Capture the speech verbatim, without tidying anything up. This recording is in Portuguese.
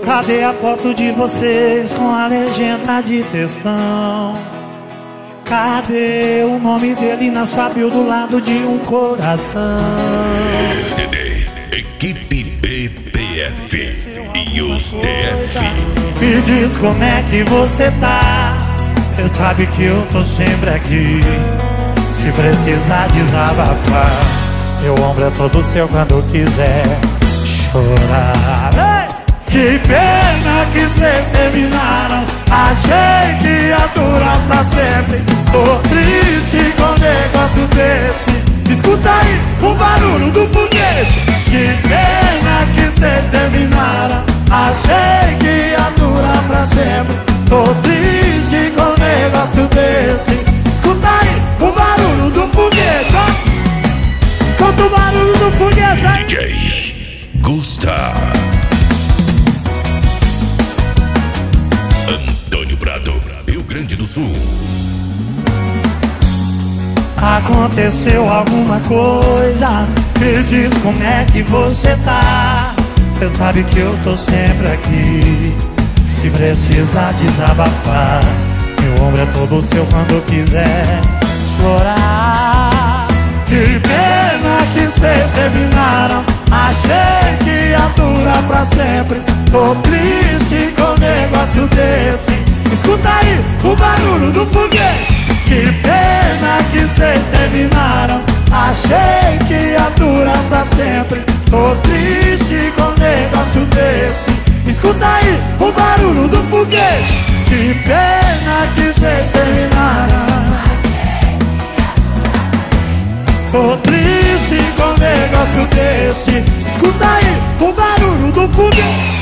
Cadê a foto de vocês com a legenda de textão? Cadê o nome dele na sua bio do lado de um coração? C D Equipe B P F e os T F. Me diz como é que você tá. Cê sabe que eu tô sempre aqui. Se precisar desabafar, meu ombro é todo seu quando quiser chorar. Ei! Que pena que cês terminaram. Achei que ia durar pra sempre. Tô triste com um negócio desse. Escuta aí o barulho do foguete. Que pena que cês terminaram. Achei que ia durar pra sempre. Tô triste com um negócio desse. Escuta aí o barulho do foguete, ó. Escuta o barulho do foguete aí. D J Gusta Antônio Prado, Rio Grande do Sul. Aconteceu alguma coisa? Me diz como é que você tá. Cê sabe que eu tô sempre aqui. Se precisar desabafar, meu ombro é todo seu quando quiser chorar. Que pena que cês terminaram. Achei que ia durar pra sempre. Tô triste com um negócio desse. Escuta aí o barulho do foguete. Que pena que cês terminaram. Achei que ia durar pra sempre. Tô triste com um negócio desse. Escuta aí o barulho do foguete. Que pena que cês terminaram. Tô triste com um negócio desse. Escuta aí o barulho do foguete.